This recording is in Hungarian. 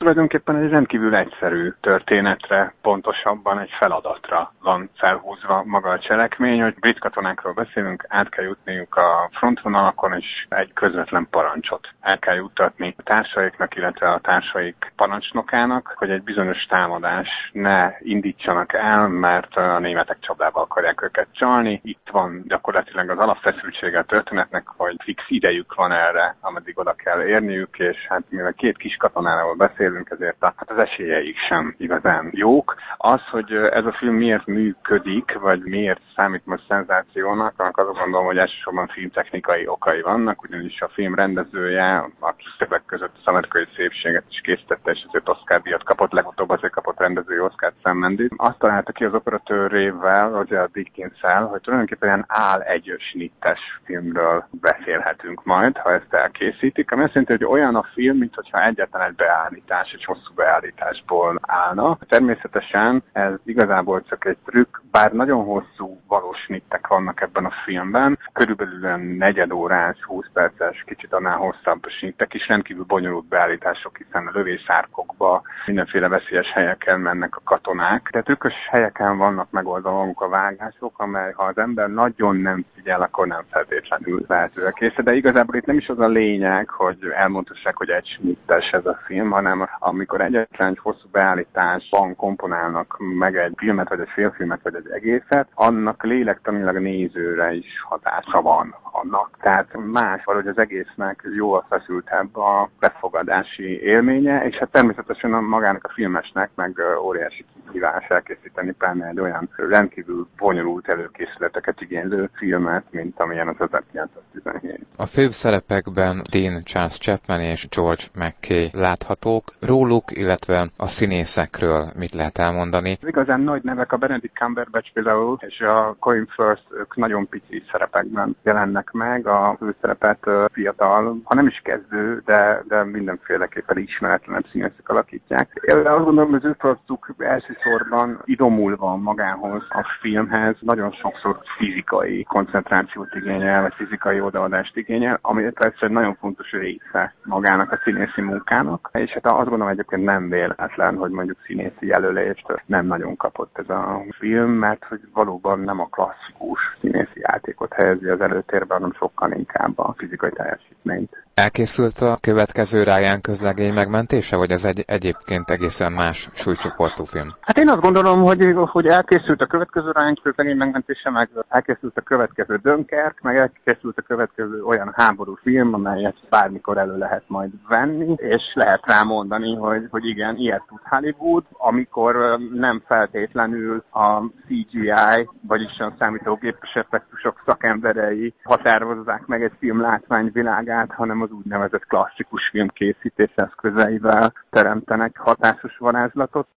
tulajdonképpen egy rendkívül egyszerű történetre, pontosabban egy feladatra van felhúzva maga a cselekmény, hogy brit katonákról beszélünk, át kell jutniuk a frontvonalakon, és egy közvetlen parancsot el kell juttatni a társaiknak, illetve a társaik parancsnokának, hogy egy bizonyos támadás ne indítsanak el, mert a németek csapdába akarják őket csalni. Itt van gyakorlatilag az alapfeszültsége a történetnek, hogy fix idejük van erre, ameddig oda kell érniük, és hát mivel két kis katonáról beszélünk, ezért az esélyeik sem igazán jók. Az, hogy ez a film miért működik, vagy miért számít most szenzációnak, annak azt gondolom, hogy elsősorban filmtechnikai okai vannak, ugyanis a film rendezője, aki többek között az Amerikai Szépséget is készítette, és ezért Oscar-díjat kapott, legutóbb azért kapott rendezői Oscar Sam Mendes. Azt találta ki az operatőrével, Roger Deakins-szel, hogy tulajdonképpen ilyen áll-egy snittes filmről beszélhetünk majd, ha ezt elkészítik, ami azt jelenti, hogy olyan a film, mintha egyetlen egy beállítás, egy hosszú beállításból állna. Természetesen ez igazából csak egy trükk, bár nagyon hosszú valós snittek vannak ebben a filmben, körülbelül negyedórás, 20 perces, kicsit annál hosszabb snittek is, rendkívül bonyolult beállítások, hiszen a lövésárkokba, mindenféle veszélyes helyeken mennek a katonák. De trükkös helyeken vannak megoldva maguk a vágások, amely ha az ember nagyon nem figyel, akkor nem feltétlenül lehetőleg kész. De igazából itt nem is az a lényeg, hogy elmondhassák, hogy egy snittes ez a film, hanem amikor egyetlen egy hosszú beállításban komponálnak meg egy filmet, vagy egy félfilmet, vagy egy egészet, annak lélektanilag nézőre is hatása van annak. Tehát más valahogy az egésznek jóval feszültebb a befogadási élménye, és hát természetesen magának a filmesnek meg óriási kihívás elkészíteni pláne egy olyan rendkívül bonyolult előkészületeket igénylő filmet, mint amilyen az 1917. A főbb szerepekben Dean Charles Chapman és George McKay láthatók. Róluk, illetve a színészekről mit lehet elmondani? Az igazán nagy nevek a Benedict Cumberbatch például, és a Colin Firth, ők nagyon pici szerepekben jelennek meg. A főszerepet fiatal, ha nem is kezdő, de mindenféleképpen ismeretlenebb színészek alakítják. Én azt gondolom, hogy az ő feladatuk elsősorban idomulva magához, a filmhez nagyon sokszor fizikai koncentrációt igényel, vagy fizikai odaadást igényel, ami persze egy nagyon fontos része magának a színészi munkának, és hát azt gondolom egyébként nem véletlen, hogy mondjuk színészi jelölést nem nagyon kapott ez a film, mert hogy valóban nem a klasszikus színészi játékot helyezi az előtérbe, hanem sokkal inkább a fizikai teljesítményt. Elkészült a következő Ryan közlegény megmentése, vagy ez egyébként egészen más súlycsoportú film? Hát én azt gondolom, hogy elkészült a következő Ryan közlegény megmentése, meg elkészült a következő Dunkirk, meg elkészült a következő olyan háború film, amelyet bármikor elő lehet majd venni, és lehet rámondani, hogy igen, ilyet tud Hollywood, amikor nem feltétlenül a CGI, vagyis a számítógépes effektusok szakemberei határozzák meg egy film látványvilágát, hanem az úgynevezett klasszikus filmkészítés eszközeivel teremtenek hatásos varázslatot.